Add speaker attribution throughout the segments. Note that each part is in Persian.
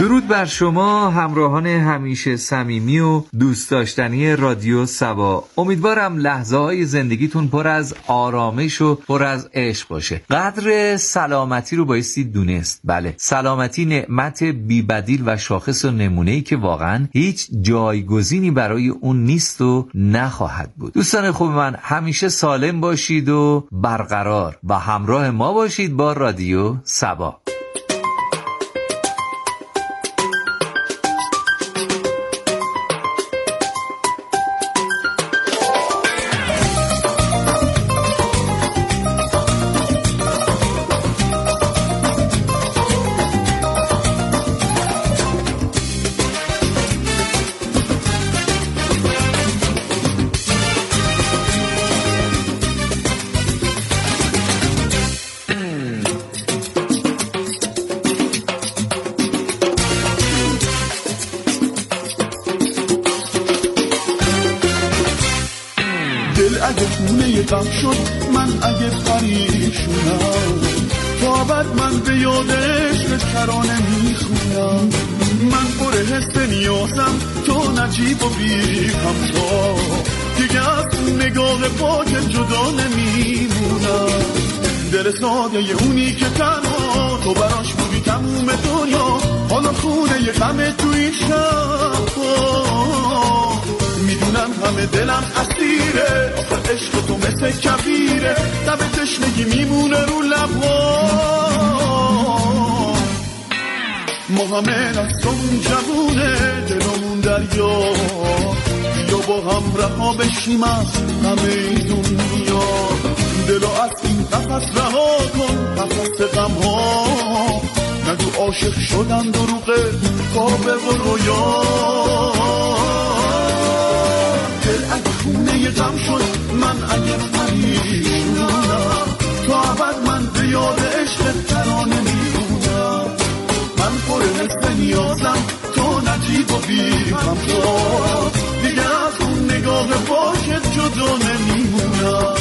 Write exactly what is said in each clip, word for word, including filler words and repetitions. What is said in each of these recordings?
Speaker 1: درود بر شما همراهان همیشه صمیمی و دوست داشتنی رادیو سبا. امیدوارم لحظه های زندگیتون پر از آرامش و پر از عشق باشه. قدر سلامتی رو بایستی دونست. بله، سلامتی نعمت بی‌بدیل و شاخص و نمونه‌ای که واقعا هیچ جایگزینی برای اون نیست و نخواهد بود. دوستان خوب من، همیشه سالم باشید و برقرار و همراه ما باشید با رادیو سبا.
Speaker 2: غم شد من اگه پریشونم، تا بعد من به یاد عشق ترانه میخونم. من پر حس نیازم تو نجیب و بی همتا، دیگه از نگاه پاک جدا نمیمونم. دل ساده اونی که تنها تو براش بودی تموم دنیا، حالا خونه یه غم تو این شب. میدونم همه دلم اسیره، آخه عشق تو مثل کبیره، لب تشنگی میمونه رو لبها. ما همه دستمون جوونه، دلمون دریا، بیا با هم رها بشیم از همه دنیا. دلو از این قفس رها کن، قفس غم ها، نگو عاشق شدن دروغه خوابه و رویا. دل اگه خونه غم شد من اگه پریشونم، تو ابد من به یاد عشق ترانه میمونم. من پر حس نیازم تو نجیب و بی همتا، دیگه از اون نگاه پاکت جدا نمیمونم.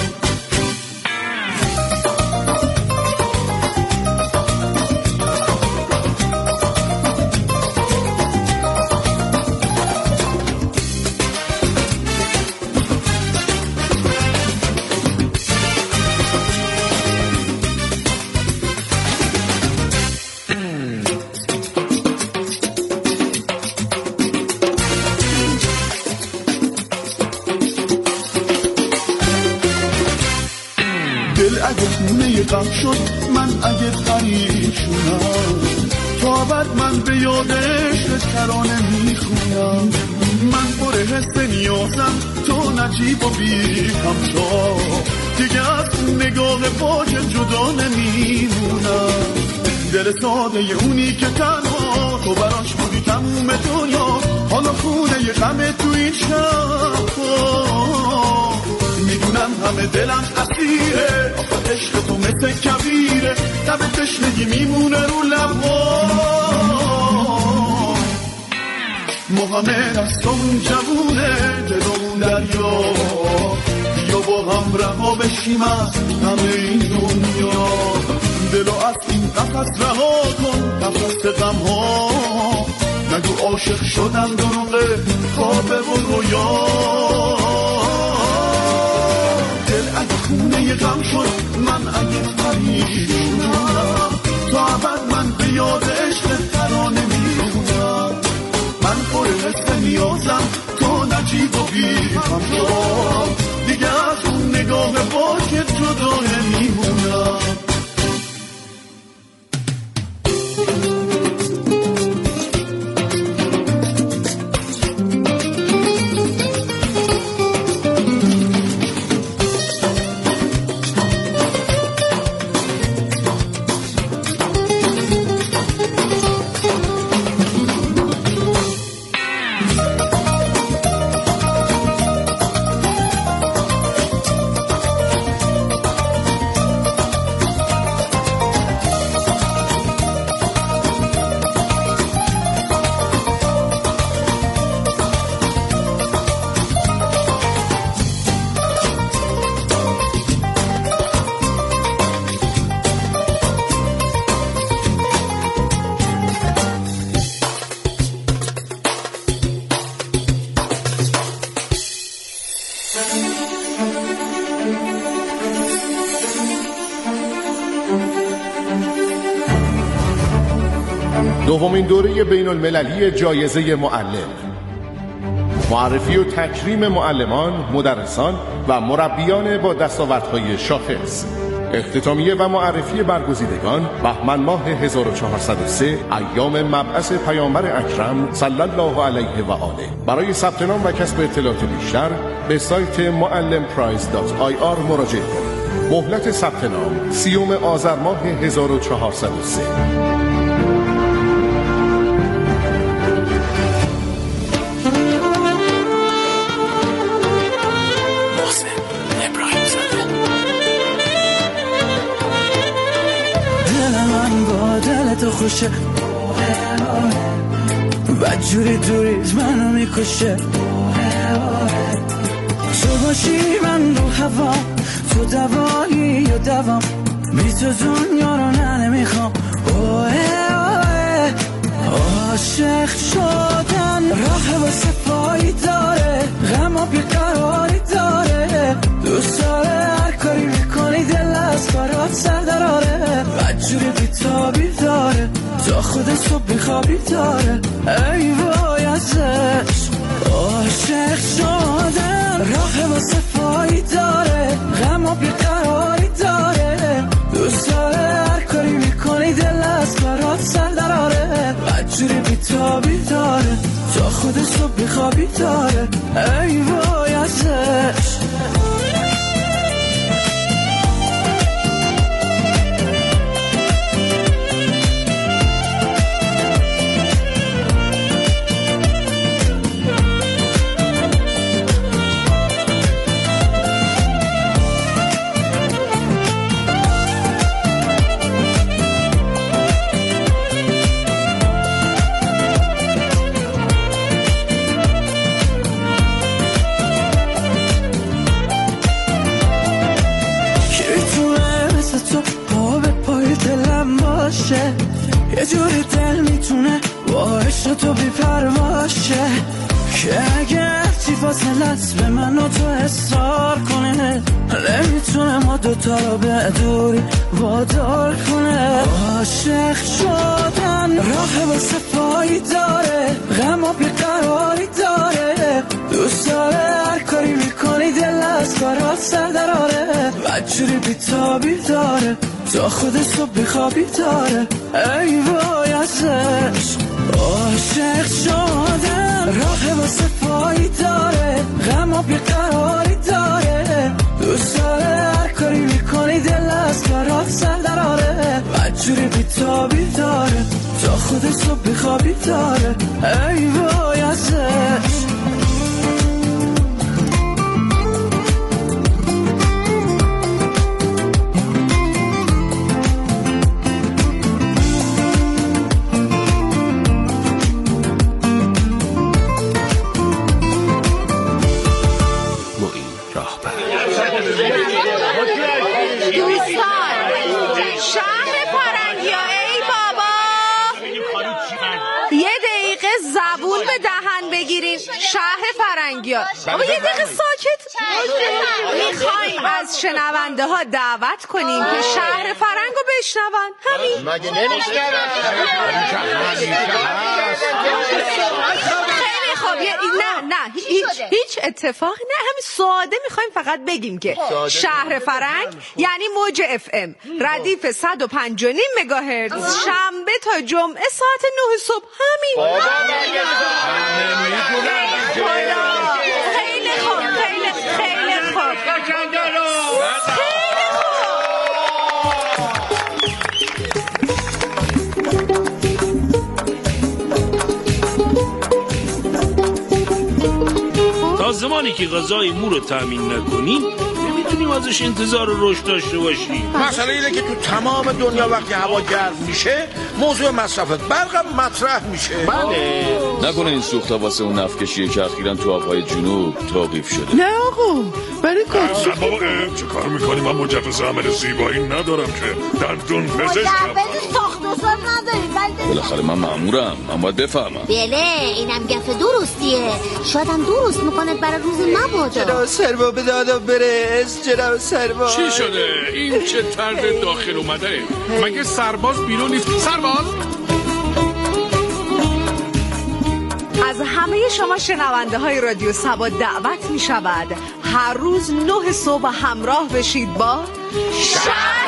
Speaker 2: غم شد من اگه پریشونم، تا بعد من به یاد عشق ترانه میخونم. من پر حس نیازم تو نجیب و بی همتا، دیگه از نگاه پاک جدا نمیمونم. دل ساده اونی که تنها تو براش بودی تموم دنیا، حالا خونه یه غم تو این شب. میدونم همه دلم اسیره، آخه عشق تو مثل کبیره، لب تشنگی میمونه رو لبها. ما همه دستمون جوونه، دلمون دریا، بیا با هم رها بشیم از همه این دنیا. دلو از این قفس رها کن، قفس غم ها، نگو عاشق شدن دروغه خوابه و رویا. خونه غم شد من اگه پریشونم، تا ابد من به یاد عشق ترانه میمونم. من پر حس نیازم تو نجیب و بی همتا، دیگه از اون نگاه پاکت جدا نمیمونم.
Speaker 3: دومین دوره بین المللی جایزه معلم، معرفی و تکریم معلمان، مدرسان و مربیان با دستاوردهای شاخص، اختتامیه و معرفی برگزیدگان بهمن ماه هزار و چهارصد و سه ایام مبعث پیامبر اکرم صلی الله علیه و آله. برای ثبت نام و کسب اطلاعات بیشتر به سایت معلم پرایز دات آی آر مراجعه کنید. مهلت ثبت نام سیوم آذر ماه هزار و چهارصد و سه.
Speaker 4: تو خوشه و جوری دوریز منو میکشه، تو باشی من رو هوا، تو دوایی و دوام، بی تو دنیا رو نه نمیخوام. اوه اوه عاشق شدن راه واسه پایی داره، غم و بیقراری داره، دوست داره هر کاری میکنی دل از برات سر دراره، بدجوری بیتابی داره تا خود صبح بیخوابی داره. ای وای ازش عاشق شدن راه واسه پایی داره، غم و بیقراری داره، دوست داره هر کاری میکنی دل از برات سر دراره، بدجوری بیتابی داره تا خود صبح بیخوابی داره. ای وای ازش. یه جوری دل میتونه با عشق تو بی پرواشه، که اگر چی فاصله است به من و تو اصرار کنه، نمیتونه ما دوتا رو به دوری وادار کنه. عاشق شدن راه واسه پایی داره، غم و بیقراری داره، دوست داره هر کاری میکنی دل از برات سر دراره، بدجوری بیتابی داره تا خود صبح بیخوابی داره. ای وای ازش عاشق شدن راه واسه پایی داره، غم و بیقراری داره، دوست داره هر کاری میکنی دل از برات سر دراره، بدجوری بیتابی داره تا خود صبح بیخوابی داره. ای وای ازش.
Speaker 5: شهر فرنگیان. بابا یه دقیقه ساکت. میخوایم از شنونده ها دعوت کنیم که شهر فرنگو بشنون. همین.
Speaker 6: مگه نمیشنون؟
Speaker 5: خیلی خوب. نه نه هیچ هیچ اتفاقی نه، همین ساده میخوایم فقط بگیم که شهر فرنگ یعنی موج اف ام ردیف صد و پنج و نیم مگاهرتز، شنبه تا جمعه ساعت نه صبح. همین. خیلی خوب خیلی خیلی خوب
Speaker 7: تا زمانی که غذای مو رو تامین نکنیم نمیتونیم ازش انتظار رشد داشته باشیم.
Speaker 6: مسئله اینه که تو تمام دنیا وقتی هوا گرم میشه موضوع مصرف برق مطرح میشه.
Speaker 7: بله.
Speaker 8: نکنه این سوختا واسه اون نفتکشیه که اخیراً تو آبهای جنوب توقیف شده.
Speaker 5: نه آقا برای کار
Speaker 9: بابا چه کار میکنی؟ من مجوز عمل زیبایی ندارم که دندون پزشکم.
Speaker 10: مجوز ساخت و ساز نداری.
Speaker 8: بالاخره من مأمورم، من باید بفهمم.
Speaker 10: بله اینم گفت درستیه، شاید هم درست میکنه برای روز مبادا.
Speaker 4: جناب سروا به دادا برس. جناب سروا
Speaker 9: چی شده؟ این چه طرز داخل اومده؟ مگه سرباز بیرون نیست؟ سرباز
Speaker 5: از همه شما شنونده های رادیو سبا دعوت می شود هر روز نه صبح همراه بشید با شهر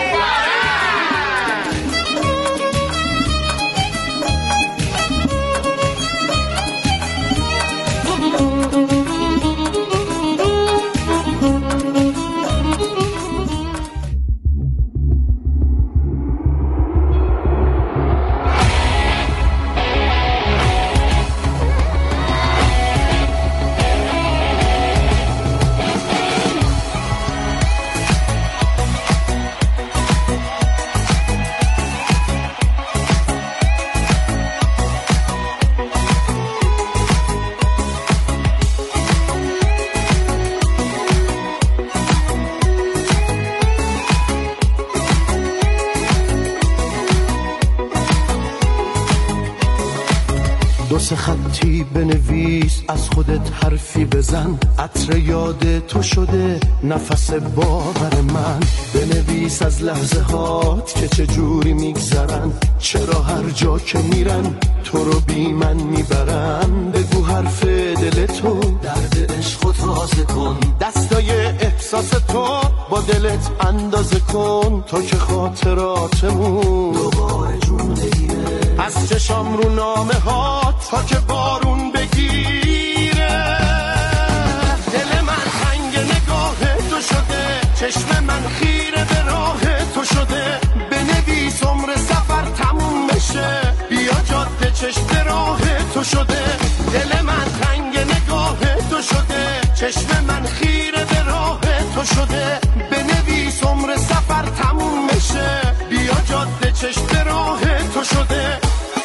Speaker 11: دو سه خطی بنویس، از خودت حرفی بزن، عطر یاد تو شده نفس باور من. بنویس از لحظه هات که چه جوری میگذرن، چرا هر جا که میرن تو رو بی من میبرن. بگو حرف دل تو، درد عشق تازه کن، دستای احساس تو با دلت اندازه کن، تا که خاطراتمون دوباره جون بگیره. از چشام رو نامه ها تا که بارون بگیره. دل من تنگ نگاه تو شده، چشم من خیره به راه تو شده. بنویس عمر سفر تموم بشه، بیا جاده چشم راه تو شده. دل من تنگ نگاه تو شده، چشم من خیره به راه تو شده. بنویس عمر سفر تموم بشه، بیا جاده چشم راه تو شده.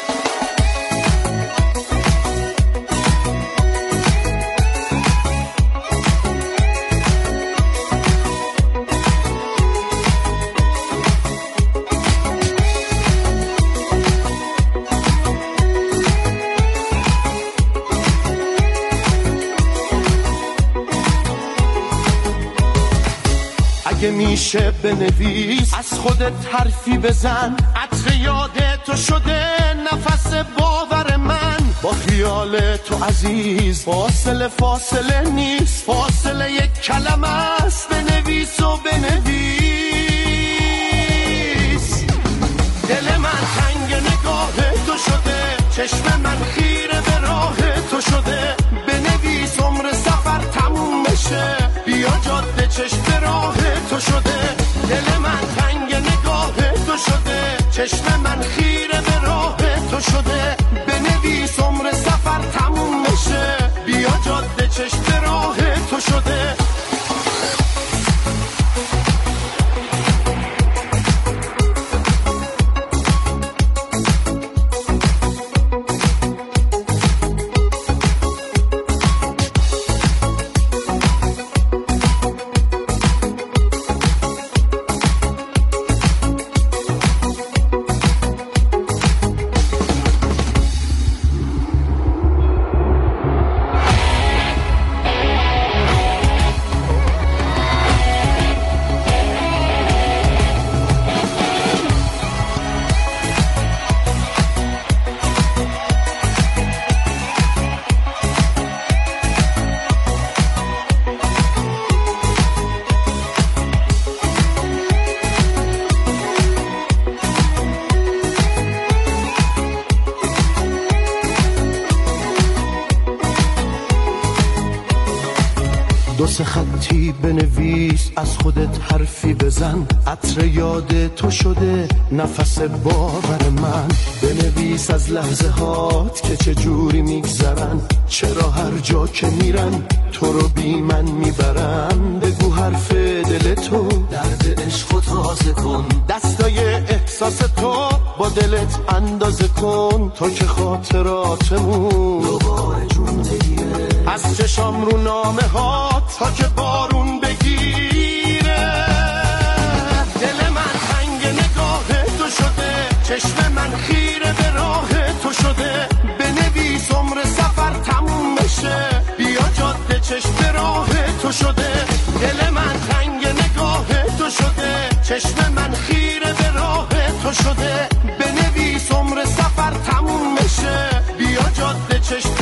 Speaker 11: اگه میشه بنویس، از خودت حرفی بزن، عطر یاد تو شده نفس باور من. با خیال تو عزیز فاصله فاصله نیست، فاصله یک کلمه است. بنویس و بنویس. دل من تنگ نگاه تو شده، چشم من خیره به راه تو شده. بنویس عمر سفر تموم بشه، بیا جاده چشم راه تو شده. دل من تنگ نگاه تو شده، چشم من خیره به راه تو شده. بنویس عمر سفر تموم بشه، بیا جاده چشم راه تو شده. دو سه خطی بنویس، از خودت حرفی بزن، عطر یاد تو شده نفس باور من. بنویس از لحظه هات که چه جوری میگذرن، چرا هر جا که میرن تو رو بی من میبرن. بگو حرف دل تو، درد عشق تازه کن، دستای احساس تو با دلت اندازه کن، تا که خاطراتمون دوباره جون بگیره. از چشام رو نامه ها تا که بارون بگیره. دل من تنگ نگاه تو شده، چشم من خیره به راه تو شده. بنویس عمر سفر تموم بشه، بیا جاده چشم راه تو شده. دل من تنگ نگاه تو شده، چشم من خیره به راه تو شده. بنویس عمر سفر تموم بشه، بیا جاده چشم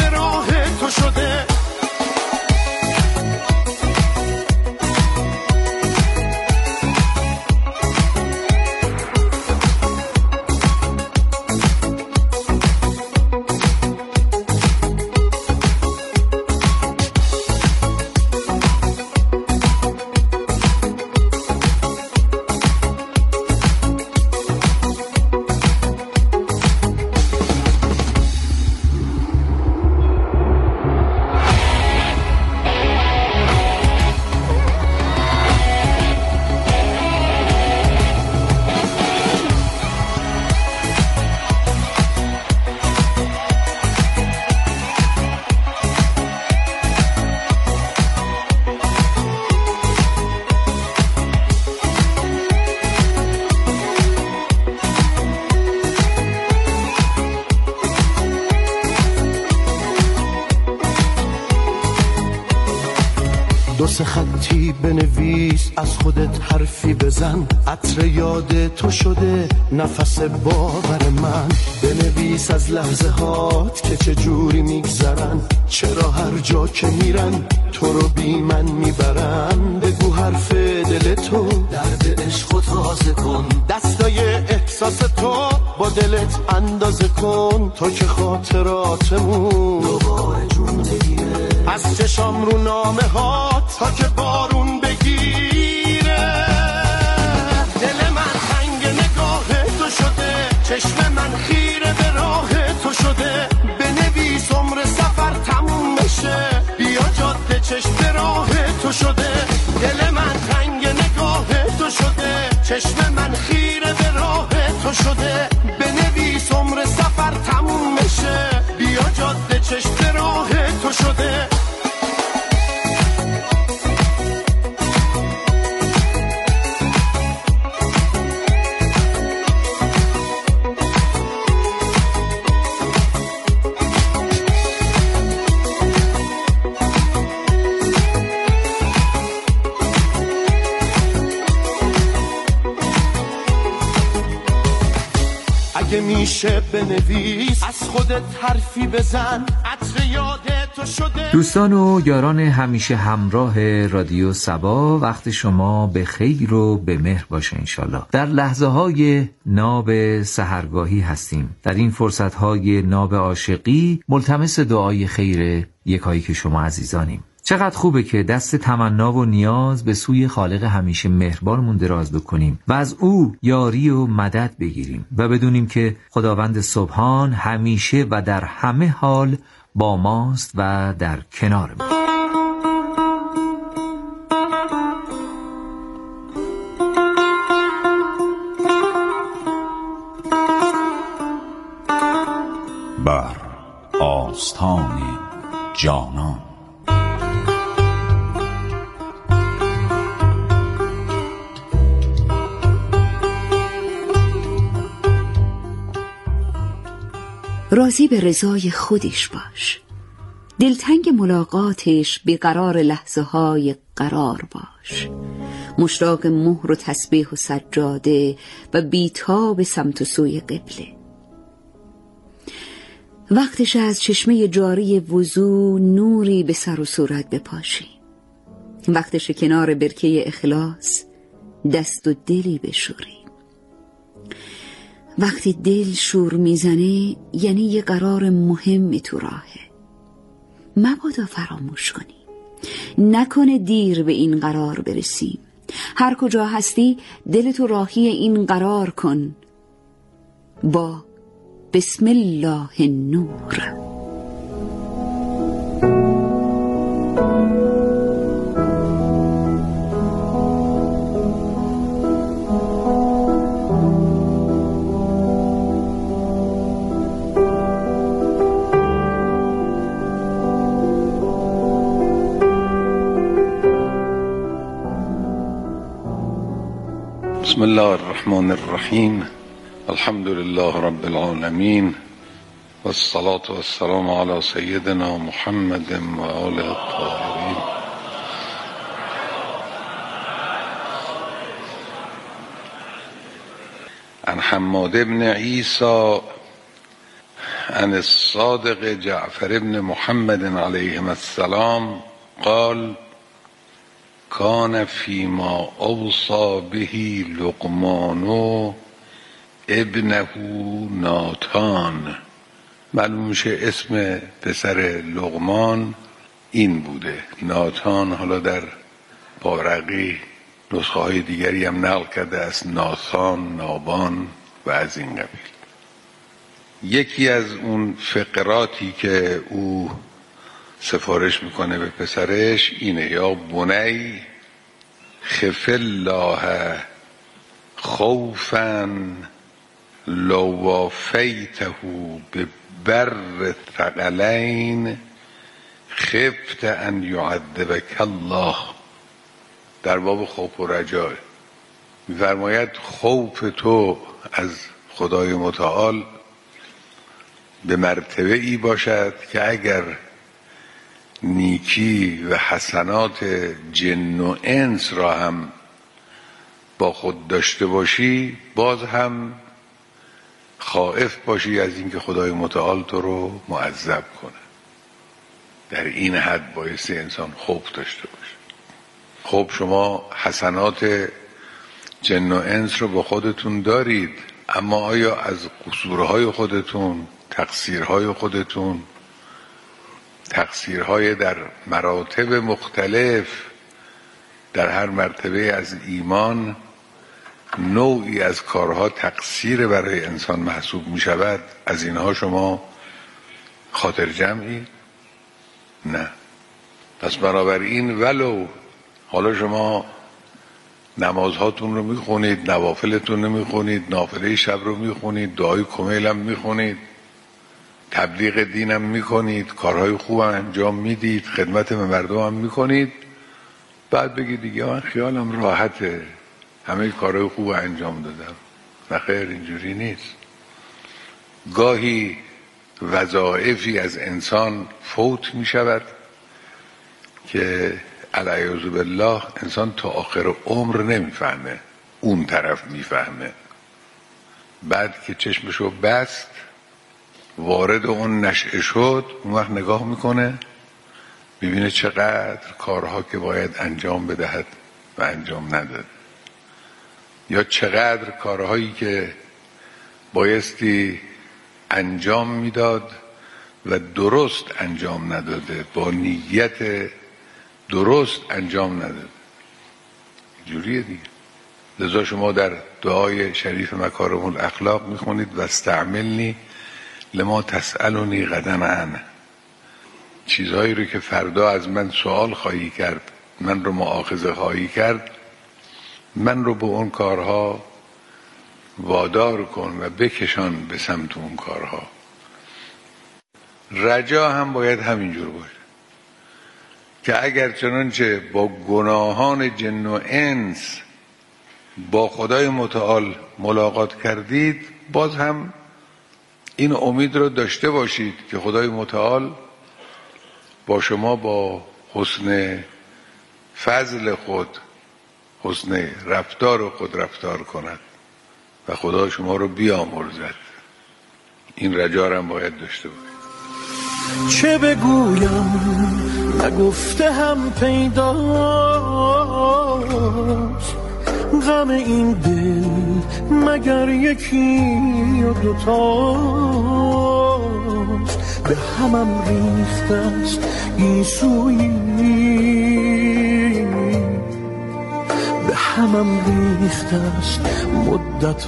Speaker 11: دو سه خطی بنویس از خودت حرفی بزن، عطر یاد تو شده نفس باور من. بنویس از لحظه هات که چه جوری میگذرن، چرا هر جا که میرن تو رو بی من میبرن. بگو حرف دل تو، درد عشق و تازه کن، دستای احساس تو با دلت اندازه کن. تو که خاطراتمون دوباره جون بگیره، از چشام رو نامه ها تا که بارون بگیره. دل من تنگ نگاه تو شده، چشم من خیره به راه تو شده. بنویس عمر سفر تموم بشه، بیا جاده چشم به راه تو شده. دل من تنگ نگاه تو شده، چشم من خیره به راه تو شده. بنویس عمر سفر تموم بشه، بیا جاده چشم به راه تو شده. اگه میشه بنویس از خودت حرفی بزن، عطر یاد تو شده.
Speaker 1: دوستان و یاران همیشه همراه رادیو صبا، وقت شما به خیر و به مهر باشه انشالله. در لحظه های ناب سحرگاهی هستیم. در این فرصت های ناب عاشقی ملتمس دعای خیر یکایی که شما عزیزانیم. چقدر خوبه که دست تمنا و نیاز به سوی خالق همیشه مهربانمون دراز بکنیم و از او یاری و مدد بگیریم و بدونیم که خداوند سبحان همیشه و در همه حال با ماست و در کنار ما.
Speaker 12: بر آستان جانان.
Speaker 13: راضی به رضای خودش باش، دلتنگ ملاقاتش بیقرار لحظه های قرار باش. مشتاق مهر و تسبیح و سجاده و بیتاب سمت و سوی قبله. وقتش از چشمه جاری وضو نوری به سر و صورت بپاشی. وقتش کنار برکه اخلاص دست و دلی بشوری. وقتی دل شور میزنه یعنی یه قرار مهمی تو راهه. مبادا فراموش کنی، نکنه دیر به این قرار برسیم. هر کجا هستی دلتو راهی این قرار کن با بسم الله النور.
Speaker 14: بسم الله الرحمن الرحیم. الحمد لله رب العالمین والصلاة والسلام على سیدنا محمد و آله الطاهرین. عن حماد بن عیسی عن الصادق جعفر بن محمد علیهم السلام قال کان فیما اوصى به لقمان ابنه ناتان. معلوم میشه اسم پسر لقمان این بوده، ناتان. حالا در بارقی نسخه های دیگری هم نقل کرده است، ناثان، نابان و از این قبیل. یکی از اون فقراتی که او سفارش میکنه به پسرش اینه: یا بنی خف الله خوفا لو وافیته به بر ثقلین خفت ان یعذبک الله. در باب خوف و رجا می‌فرماید خوف تو از خدای متعال به مرتبه ای باشد که اگر نیکی و حسنات جن و انس را هم با خود داشته باشی، باز هم خائف باشی از اینکه خدای متعال تو رو معذب کنه. در این حد بایستی انسان خوف داشته باشه. خب شما حسنات جن و انس رو با خودتون دارید، اما آیا از قصورهای خودتون، تقصیرهای خودتون، تقصیرهای در مراتب مختلف، در هر مرتبه از ایمان نوعی از کارها تقصیر برای انسان محسوب می شود، از اینها شما خاطر جمعی؟ نه. پس بنابراین ولو حالا شما نمازهاتون رو میخونید، نوافلتون رو میخونید، نافله شب رو میخونید، دعای کمیل هم میخونید، تبلیغ دینم میکنید، کارهای خوب هم انجام میدید، خدمت به مردم هم میکنید، بعد بگید دیگه من خیالم راحته، همه کارهای خوب انجام دادم. نه خیر، اینجوری نیست. گاهی وظایفی از انسان فوت میشود که العیاذ بالله انسان تا آخر عمر نمیفهمه، اون طرف میفهمه. بعد که چشمشو بست، وارد اون نشعه شد، اون وقت نگاه میکنه، ببینه چقدر کارها که باید انجام بدهد و انجام نداد، یا چقدر کارهایی که بایستی انجام میداد و درست انجام نداده، با نیت درست انجام نداده. جوریه دیگه. لذا شما در دعای شریف مکارم الاخلاق میخونید و استعملنی لما تسألنی غدا عنه، چیزهایی رو که فردا از من سوال خواهی کرد، من رو مؤاخذه خواهی کرد، من رو به اون کارها وادار کن و بکشان به سمت اون کارها. رجا هم باید همینجور باشه که اگر چنانچه با گناهان جن و انس با خدای متعال ملاقات کردید، باز هم این امید رو داشته باشید که خدای متعال با شما با حسن فضل خود، حسن رفتار خود رفتار کند و خدا شما رو بیامرزد. این رجا هم باید داشته باشید.
Speaker 11: چه بگویم نگفته هم پیداست، غم این دل مگر یکی یا دوتاست، به همم ریخته است گیسویی، به همم ریخته است مدت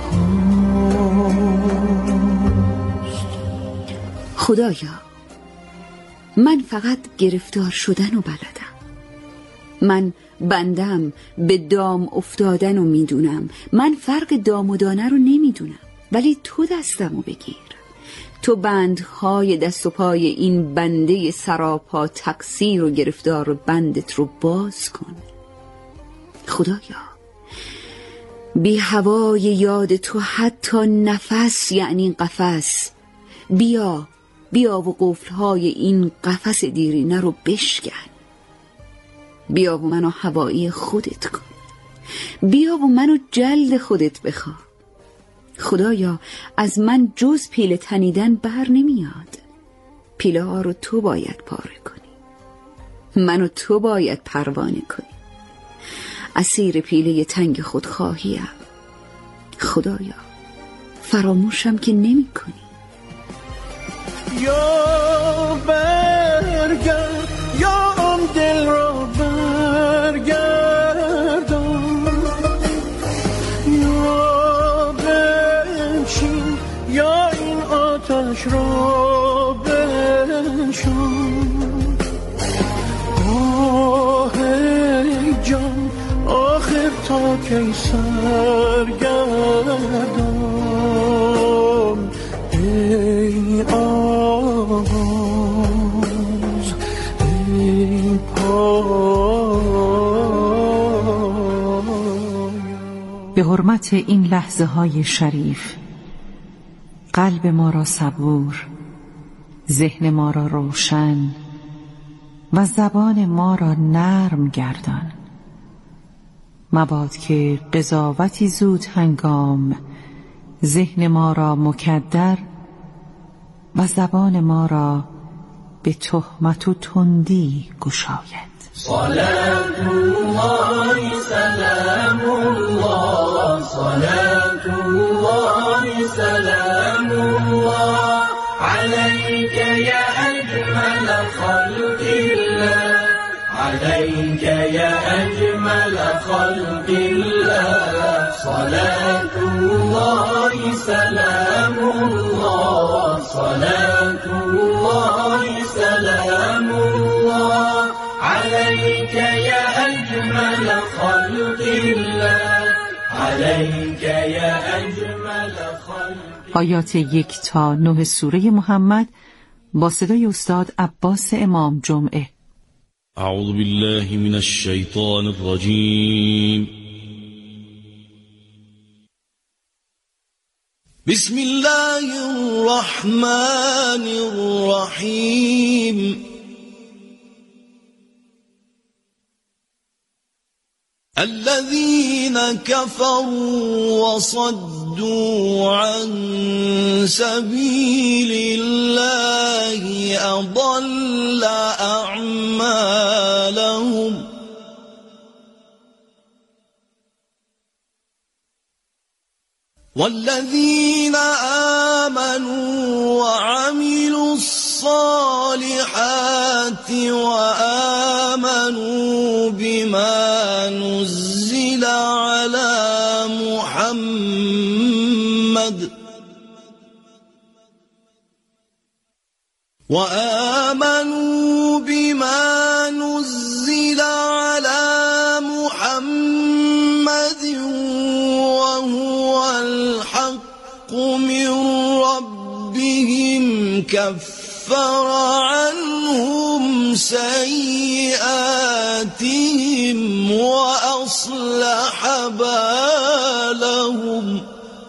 Speaker 11: هاست.
Speaker 13: خدایا، من فقط گرفتار شدن و بلدم. من بندم به دام افتادن و میدونم. من فرق دام و دانه رو نمیدونم، ولی تو دستمو بگیر. تو بندهای دست و پای این بنده سراپا تقصیر و گرفتار بندت رو باز کن. خدایا، بی هوای یاد تو حتی نفس یعنی قفس، بیا بیا و قفلهای این قفس دیرینه رو بشکن. بیا و منو هوایی خودت کن، بیا و منو جلد خودت بخوا. خدایا، از من جز پیله تنیدن بر نمیاد. پیله ها رو تو باید پاره کنی، منو تو باید پروانه کنی. اسیر پیله تنگ خودخواهیم. خدایا، فراموشم که نمی کنی.
Speaker 11: یا برگرد، یا آن دل را برگردان، یا بنشین، یا این آتش را بنشان. آه ای جان، آخر تا کی سرگردان، ای آواز، ای
Speaker 15: به حرمت این لحظه های شریف، قلب ما را صبور، ذهن ما را روشن، و زبان ما را نرم گردان. مباد که قضاوتی زود هنگام ذهن ما را مکدر و زبان ما را به تهمت و تندی گشاید.
Speaker 4: صلاة الله سلام الله صلاة الله سلام الله عليك يا أجمل خلق الله عليك يا أجمل خلق الله صلاة الله سلام الله صلاة الله سلام الله عليك يا أجمل خلق الله عليك يا أجمل خلق.
Speaker 15: آیات یک تا نه سوره محمد با صدای استاد عباس امام جمعه.
Speaker 7: اعوذ بالله من الشیطان الرجیم.
Speaker 4: بسم الله الرحمن الرحیم. الذين كفروا وصدوا عن سبيل الله أضل أعمالهم والذين آمنوا وعملوا الصالحات وآمنوا بما نزل على محمد وآمنوا بما نزل على محمد وهو الحق من ربهم كفر عنهم سيئاتهم وأصلح بالهم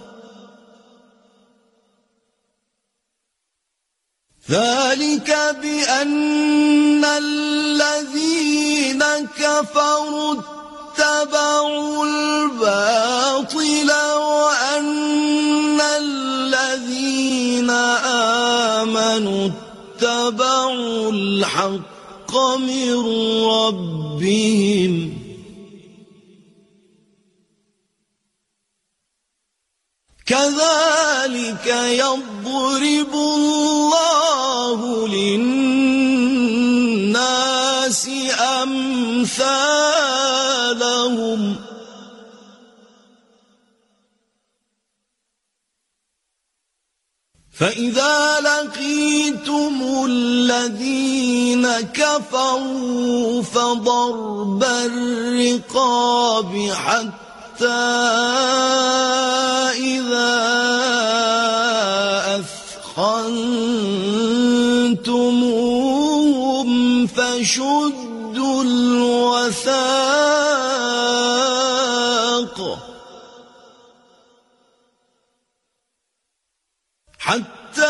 Speaker 4: ذلك بأن الذين كفروا اتبعوا الباطل وأن الذين آمنوا اتبعوا الحق من ربهم كذلك يضرب الله للناس أمثالهم فإذا لقيتم الذين كفروا فضرب الرقاب حتى إذا أثخنتموهم فشدوا الوثاق